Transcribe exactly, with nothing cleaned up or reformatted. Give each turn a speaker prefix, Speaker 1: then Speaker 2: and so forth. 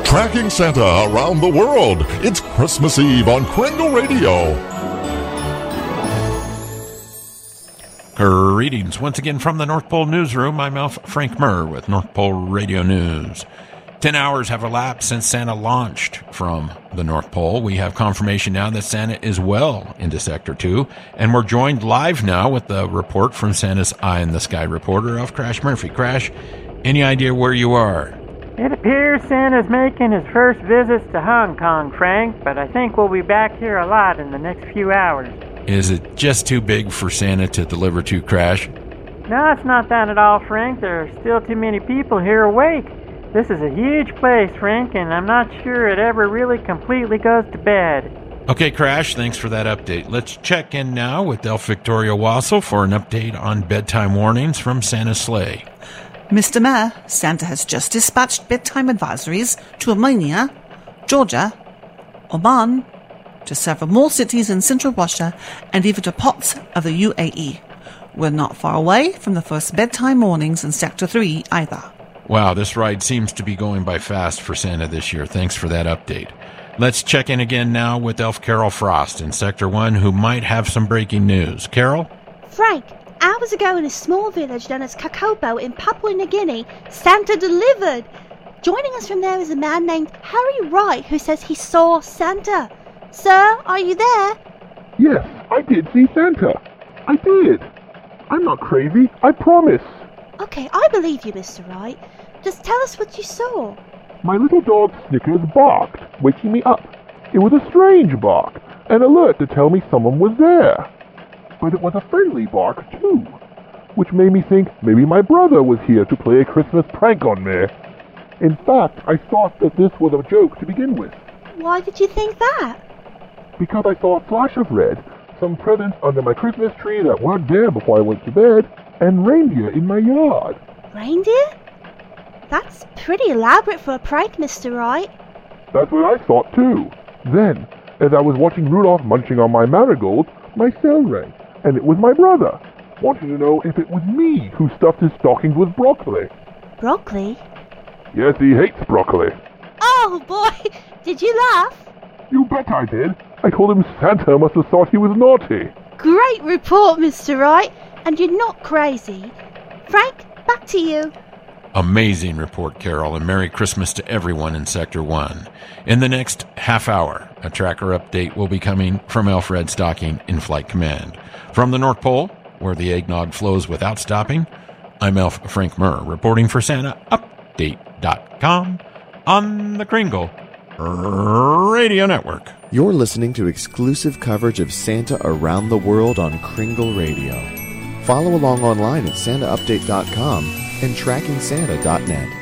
Speaker 1: Tracking Santa around the world. It's Christmas Eve on Kringle Radio.
Speaker 2: Greetings once again from the North Pole Newsroom. I'm Alf Frank Murr with North Pole Radio News. Ten hours have elapsed since Santa launched from the North Pole. We have confirmation now that Santa is well into Sector two, and we're joined live now with the report from Santa's Eye in the Sky reporter, Alf Crash Murphy. Crash, any idea where you are?
Speaker 3: It appears Santa's making his first visits to Hong Kong, Frank, but I think we'll be back here a lot in the next few hours.
Speaker 2: Is it just too big for Santa to deliver to, Crash?
Speaker 3: No, it's not that at all, Frank. There are still too many people here awake. This is a huge place, Frank, and I'm not sure it ever really completely goes to bed.
Speaker 2: Okay, Crash, thanks for that update. Let's check in now with Elf Victoria Wassel for an update on bedtime warnings from Santa's sleigh.
Speaker 4: Mister Mayor, Santa has just dispatched bedtime advisories to Armenia, Georgia, Oman, to several more cities in central Russia, and even to parts of the U A E. We're not far away from the first bedtime warnings in Sector three either.
Speaker 2: Wow, this ride seems to be going by fast for Santa this year. Thanks for that update. Let's check in again now with Elf Carol Frost in Sector one, who might have some breaking news. Carol?
Speaker 5: Frank, hours ago in a small village known as Kakobo in Papua New Guinea, Santa delivered. Joining us from there is a man named Harry Wright who says he saw Santa. Sir, are you there?
Speaker 6: Yes, I did see Santa. I did. I'm not crazy, I promise.
Speaker 5: Okay, I believe you, Mister Wright. Just tell us what you saw.
Speaker 6: My little dog Snickers barked, waking me up. It was a strange bark, an alert to tell me someone was there. But it was a friendly bark, too, which made me think maybe my brother was here to play a Christmas prank on me. In fact, I thought that this was a joke to begin with.
Speaker 5: Why did you think that?
Speaker 6: Because I saw a flash of red, some presents under my Christmas tree that weren't there before I went to bed, and reindeer in my yard.
Speaker 5: Reindeer? That's pretty elaborate for a prank, Mister Wright.
Speaker 6: That's what I thought, too. Then, as I was watching Rudolph munching on my marigolds, my cell rang, and it was my brother, wanting to know if it was me who stuffed his stockings with broccoli.
Speaker 5: Broccoli?
Speaker 6: Yes, he hates broccoli.
Speaker 5: Oh, boy! Did you laugh?
Speaker 6: You bet I did. I told him Santa must have thought he was naughty.
Speaker 5: Great report, Mister Wright. And you're not crazy. Frank, back to you.
Speaker 2: Amazing report, Carol, and Merry Christmas to everyone in Sector one. In the next half hour, a tracker update will be coming from Elf Red Stocking in Flight Command. From the North Pole, where the eggnog flows without stopping, I'm Elf Frank Murr, reporting for Santa Update dot com on the Kringle Radio Network.
Speaker 7: You're listening to exclusive coverage of Santa around the world on Kringle Radio. Follow along online at Santa Update dot com and Tracking Santa dot net.